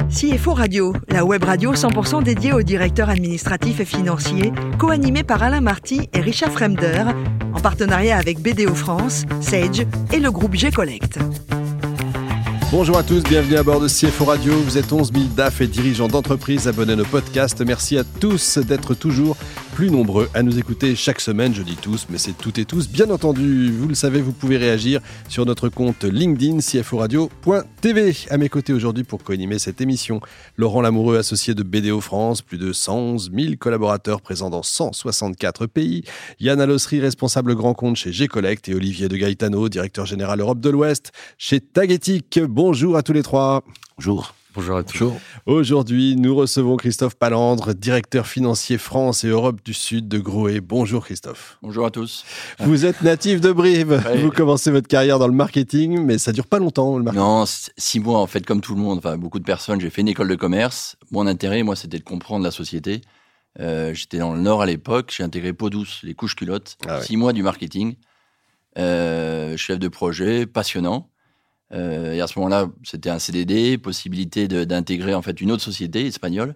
CFO Radio, la web radio 100% dédiée aux directeurs administratifs et financiers, co-animée par Alain Marty et Richard Fremder, en partenariat avec BDO France, Sage et le groupe G-Collect. Bonjour à tous, bienvenue à bord de CFO Radio. Vous êtes 11 000 DAF et dirigeants d'entreprise abonnés à nos podcasts. Merci à tous d'être toujours plus nombreux à nous écouter chaque semaine. Je dis tous, mais c'est toutes et tous. Bien entendu, vous le savez, vous pouvez réagir sur notre compte LinkedIn, cforadio.tv. À mes côtés aujourd'hui pour co-animer cette émission, Laurent Lamoureux, associé de BDO France, plus de 111 000 collaborateurs présents dans 164 pays. Yann Alossery, responsable grand compte chez G-Collect, et Olivier de Gaetano, directeur général Europe de l'Ouest chez Tagetik. Bonjour à tous les trois. Bonjour. Bonjour à tous. Bonjour. Aujourd'hui, nous recevons Christophe Palandre, directeur financier France et Europe du Sud de Grohe. Bonjour Christophe. Bonjour à tous. Vous êtes natif de Brive. Oui. Vous commencez votre carrière dans le marketing, mais ça dure pas longtemps le marketing. Non, 6 mois en fait, comme tout le monde, enfin beaucoup de personnes. J'ai fait une école de commerce. Mon intérêt, moi, c'était de comprendre la société. J'étais dans le Nord à l'époque. J'ai intégré Peau Douce, les couches culottes. 6 mois du marketing. Chef de projet, passionnant. Et à ce moment-là, c'était un CDD, possibilité d'intégrer en fait une autre société espagnole.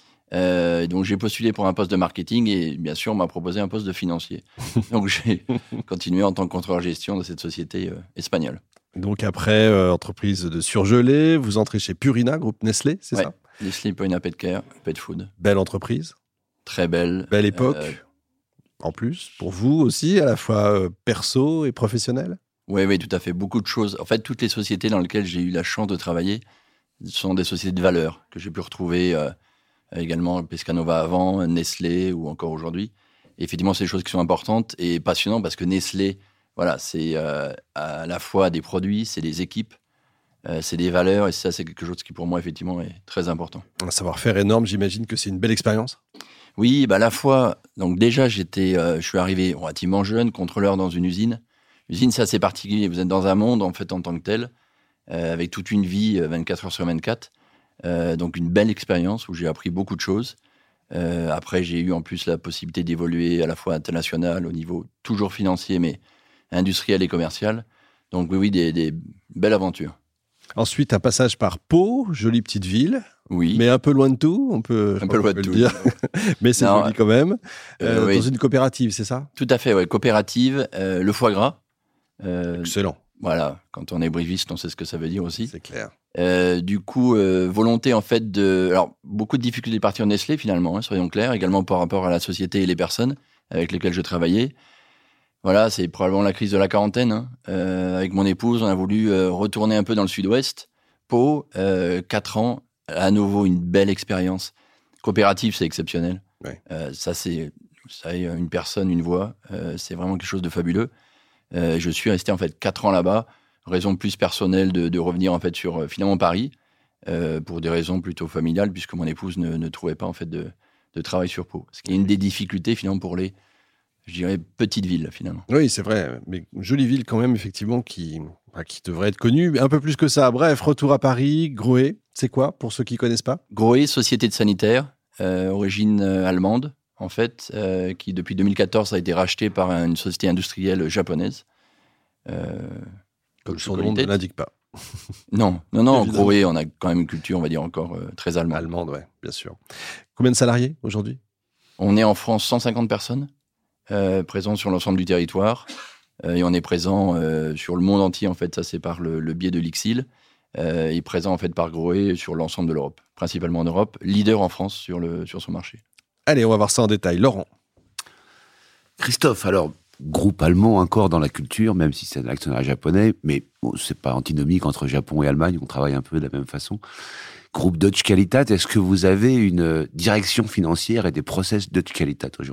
Donc j'ai postulé pour un poste de marketing et bien sûr on m'a proposé un poste de financier. Donc j'ai continué en tant que contrôleur gestion de cette société espagnole. Donc après entreprise de surgelé, vous entrez chez Purina, groupe Nestlé, c'est ça ? Nestlé, Purina Pet Care, Pet Food. Belle entreprise. Très belle. Belle époque. En plus, pour vous aussi, à la fois perso et professionnel. Oui, tout à fait. Beaucoup de choses. En fait, toutes les sociétés dans lesquelles j'ai eu la chance de travailler sont des sociétés de valeur que j'ai pu retrouver également Pescanova avant, Nestlé ou encore aujourd'hui. Et effectivement, c'est des choses qui sont importantes et passionnantes parce que Nestlé, voilà, c'est à la fois des produits, c'est des équipes, c'est des valeurs et ça, c'est quelque chose qui pour moi, effectivement, est très important. Un savoir-faire énorme, j'imagine que c'est une belle expérience. Oui, à la fois, donc déjà, je suis arrivé relativement jeune, contrôleur dans une usine. L'usine, c'est assez particulier. Vous êtes dans un monde, en fait, en tant que tel, avec toute une vie, 24 heures sur 24. Donc, une belle expérience où j'ai appris beaucoup de choses. Après, j'ai eu en plus la possibilité d'évoluer à la fois international, au niveau toujours financier, mais industriel et commercial. Donc, oui, des belles aventures. Ensuite, un passage par Pau, jolie petite ville. Oui. Mais un peu loin de tout, on peut le dire. Mais c'est joli quand même. Dans une coopérative, c'est ça ? Tout à fait, oui. Coopérative, le foie gras. Excellent. Voilà, quand on est briviste, on sait ce que ça veut dire aussi. C'est clair. Du coup, volonté en fait alors beaucoup de difficultés de partir Nestlé finalement, soyons clairs, également par rapport à la société et les personnes avec lesquelles je travaillais. Voilà, c'est probablement la crise de la quarantaine. Avec mon épouse, on a voulu retourner un peu dans le sud-ouest. Pau, 4 ans, à nouveau une belle expérience. Coopérative, c'est exceptionnel. Ouais. Ça, une personne, une voix, c'est vraiment quelque chose de fabuleux. Je suis resté en fait 4 ans là-bas, raison plus personnelle de revenir en fait sur finalement Paris, pour des raisons plutôt familiales, puisque mon épouse ne trouvait pas en fait de travail sur Pau. Ce qui est une des difficultés finalement pour les, je dirais, petites villes finalement. Oui, c'est vrai, mais jolie ville quand même effectivement qui devrait être connue un peu plus que ça. Bref, retour à Paris, Grohe, c'est quoi pour ceux qui connaissent pas ? Grohe, société de sanitaire, origine allemande. En fait, qui depuis 2014 a été racheté par une société industrielle japonaise. Comme son nom ne l'indique pas. Non, Grohe, on a quand même une culture, on va dire, encore très allemande. Allemande, oui, bien sûr. Combien de salariés aujourd'hui ? On est en France 150 personnes, présents sur l'ensemble du territoire. Et on est présent sur le monde entier, en fait, ça c'est par le biais de l'IXIL. Et présent, en fait, par Grohe sur l'ensemble de l'Europe, principalement en Europe, leader en France sur son marché. Allez, on va voir ça en détail. Laurent. Christophe, alors, groupe allemand encore dans la culture, même si c'est un actionnaire japonais, mais bon, c'est pas antinomique entre Japon et Allemagne, on travaille un peu de la même façon. Groupe Deutsche Qualität, est-ce que vous avez une direction financière et des process Deutsche Qualität aujourd'hui ?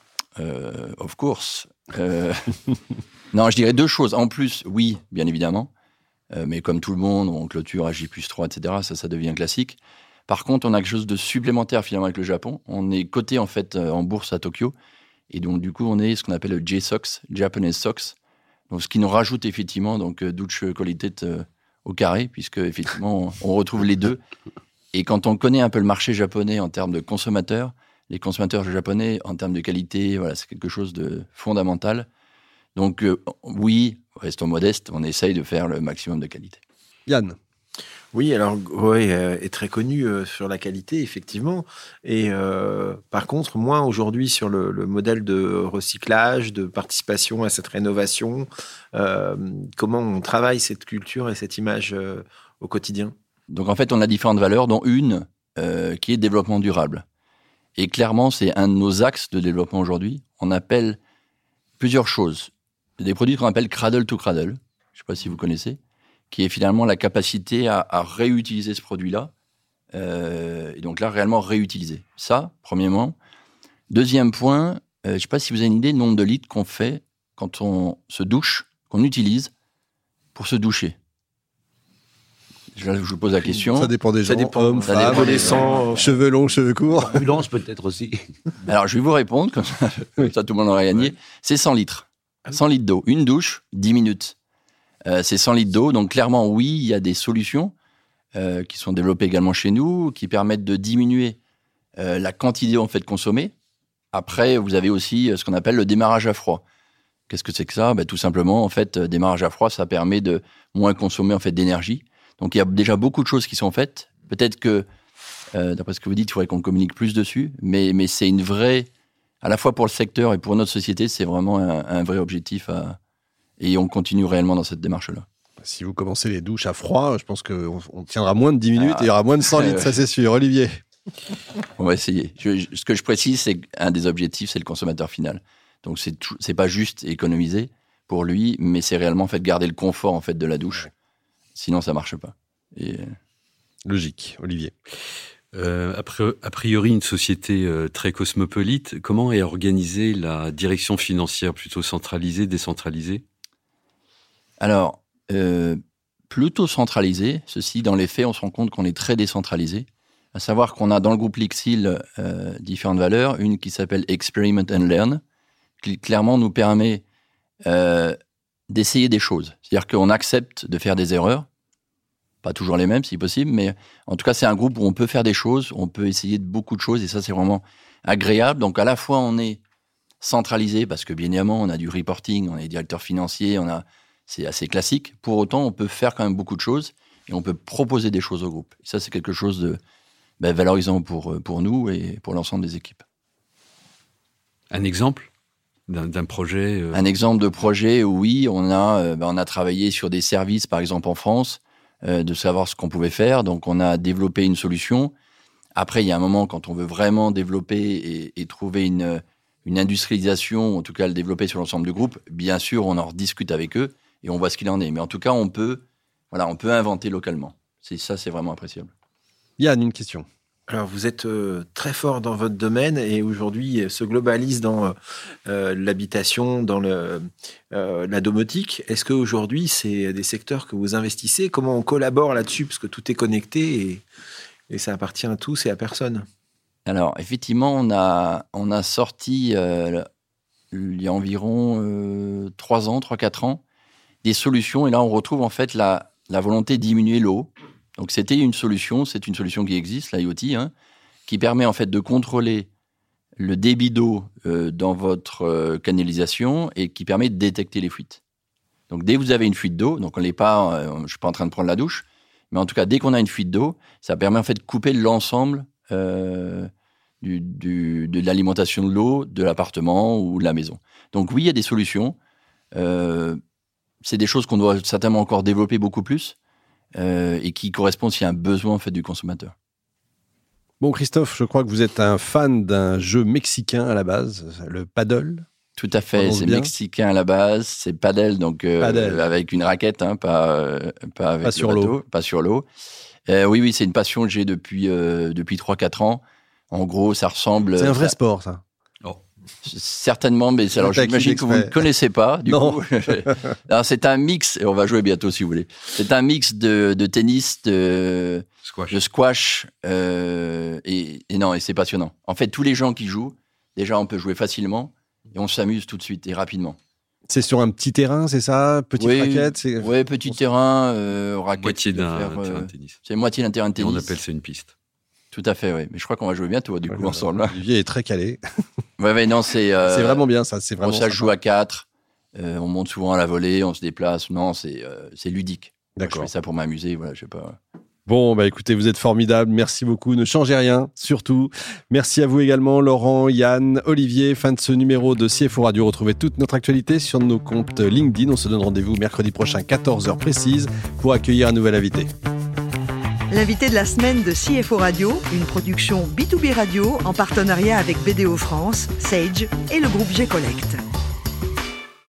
Of course. Non, je dirais 2 choses. En plus, oui, bien évidemment, mais comme tout le monde, on clôture à J+3, etc., ça devient classique. Par contre, on a quelque chose de supplémentaire finalement avec le Japon. On est coté en fait en bourse à Tokyo. Et donc, du coup, on est ce qu'on appelle le J-SOX, Japanese SOX. Donc, ce qui nous rajoute effectivement donc Deutsche Qualität au carré, puisque effectivement, on retrouve les deux. Et quand on connaît un peu le marché japonais en termes de consommateurs, les consommateurs japonais en termes de qualité, voilà, c'est quelque chose de fondamental. Donc, oui, restons modestes, on essaye de faire le maximum de qualité. Yann. Oui, alors Grohe est très connu sur la qualité, effectivement. Et par contre, moins aujourd'hui sur le modèle de recyclage, de participation à cette rénovation. Comment on travaille cette culture et cette image au quotidien? Donc en fait, on a différentes valeurs, dont une qui est développement durable. Et clairement, c'est un de nos axes de développement aujourd'hui. On appelle plusieurs choses. Des produits qu'on appelle cradle to cradle. Je ne sais pas si vous connaissez. Qui est finalement la capacité à réutiliser ce produit-là. Et donc là, réellement réutiliser. Ça, premièrement. Deuxième point, je ne sais pas si vous avez une idée du nombre de litres qu'on fait quand on se douche, qu'on utilise pour se doucher. Je vous pose la question. Ça dépend des gens, hommes, ça femmes, dépend des gens. Cheveux longs, cheveux courts. Ambulance peut-être aussi. Alors, je vais vous répondre, comme ça tout le monde aurait gagné. C'est 100 litres. 100 litres d'eau. Une douche, 10 minutes. C'est 100 litres d'eau. Donc, clairement, oui, il y a des solutions qui sont développées également chez nous, qui permettent de diminuer la quantité en fait consommée. Après, vous avez aussi ce qu'on appelle le démarrage à froid. Qu'est-ce que c'est que ça? Tout simplement, en fait, démarrage à froid, ça permet de moins consommer en fait d'énergie. Donc, il y a déjà beaucoup de choses qui sont faites. Peut-être que, d'après ce que vous dites, il faudrait qu'on communique plus dessus. Mais c'est une vraie, à la fois pour le secteur et pour notre société, c'est vraiment un vrai objectif. Et on continue réellement dans cette démarche-là. Si vous commencez les douches à froid, je pense qu'on tiendra moins de 10 minutes et il y aura moins de 100 litres, ça c'est sûr. Olivier? On va essayer. Ce que je précise, c'est qu'un des objectifs, c'est le consommateur final. Donc, c'est pas juste économiser pour lui, mais c'est réellement en fait, garder le confort en fait, de la douche. Ouais. Sinon, ça marche pas. Logique. Olivier? A priori, une société très cosmopolite, comment est organisée la direction financière? Plutôt centralisée, décentralisée? Alors, plutôt centralisée. Ceci, dans les faits, on se rend compte qu'on est très décentralisé. À savoir qu'on a dans le groupe Lixil différentes valeurs. Une qui s'appelle Experiment and Learn, qui clairement nous permet d'essayer des choses. C'est-à-dire qu'on accepte de faire des erreurs. Pas toujours les mêmes, si possible, mais en tout cas, c'est un groupe où on peut faire des choses, on peut essayer de beaucoup de choses, et ça, c'est vraiment agréable. Donc, à la fois, on est centralisé, parce que, bien évidemment, on a du reporting, on est directeur financier, c'est assez classique. Pour autant, on peut faire quand même beaucoup de choses, et on peut proposer des choses au groupe. Et ça, c'est quelque chose de valorisant pour nous et pour l'ensemble des équipes. Un exemple d'un projet Un exemple de projet où, oui, on a travaillé sur des services, par exemple, en France, de savoir ce qu'on pouvait faire. Donc, on a développé une solution. Après, il y a un moment, quand on veut vraiment développer et trouver une industrialisation, en tout cas le développer sur l'ensemble du groupe, bien sûr, on en rediscute avec eux et on voit ce qu'il en est. Mais en tout cas, on peut inventer localement. Ça, c'est vraiment appréciable. Yann, une question. Alors, vous êtes très fort dans votre domaine et aujourd'hui se globalise dans l'habitation, dans la domotique. Est-ce qu'aujourd'hui, c'est des secteurs que vous investissez? Comment on collabore là-dessus? Parce que tout est connecté et ça appartient à tous et à personne. Alors, effectivement, on a sorti, il y a environ 3-4 ans, des solutions. Et là, on retrouve en fait la volonté de diminuer l'eau. Donc, c'est une solution qui existe, l'IoT, qui permet en fait de contrôler le débit d'eau dans votre canalisation et qui permet de détecter les fuites. Donc, dès que vous avez une fuite d'eau, donc je ne suis pas en train de prendre la douche, mais en tout cas, dès qu'on a une fuite d'eau, ça permet en fait de couper l'ensemble de l'alimentation de l'eau de l'appartement ou de la maison. Donc oui, il y a des solutions. C'est des choses qu'on doit certainement encore développer beaucoup plus. Et qui correspond s'il y a un besoin en fait, du consommateur. Bon, Christophe, je crois que vous êtes un fan d'un jeu mexicain à la base, le paddle. Tout à fait, c'est mexicain à la base, c'est paddle, donc avec une raquette, pas avec sur l'eau. Pas sur l'eau. Oui, c'est une passion que j'ai depuis 3-4 ans. En gros, ça ressemble... C'est un vrai sport, ça. Certainement, mais alors j'imagine que vous ne connaissez pas. Du coup, alors, c'est un mix, et on va jouer bientôt si vous voulez. C'est un mix de tennis, de squash, et c'est passionnant. En fait, tous les gens qui jouent, déjà, on peut jouer facilement, et on s'amuse tout de suite et rapidement. C'est sur un petit terrain, c'est ça? Petite raquette? Oui, petit terrain, raquette. Moitié d'un terrain de tennis. C'est moitié d'un terrain de tennis. Et on appelle ça une piste. Tout à fait, oui. Mais je crois qu'on va jouer bientôt, du coup, ensemble. Olivier est très calé. Non, c'est vraiment bien, ça. C'est vraiment ça joue à 4. On monte souvent à la volée, on se déplace. Non, c'est ludique. D'accord. Moi, je fais ça pour m'amuser, voilà, je sais pas. Bon, écoutez, vous êtes formidables. Merci beaucoup. Ne changez rien, surtout. Merci à vous également, Laurent, Yann, Olivier. Fin de ce numéro de CFO Radio. Retrouvez toute notre actualité sur nos comptes LinkedIn. On se donne rendez-vous mercredi prochain, 14h précise, pour accueillir un nouvel invité. L'invité de la semaine de CFO Radio, une production B2B Radio en partenariat avec BDO France, Sage et le groupe G-Collect.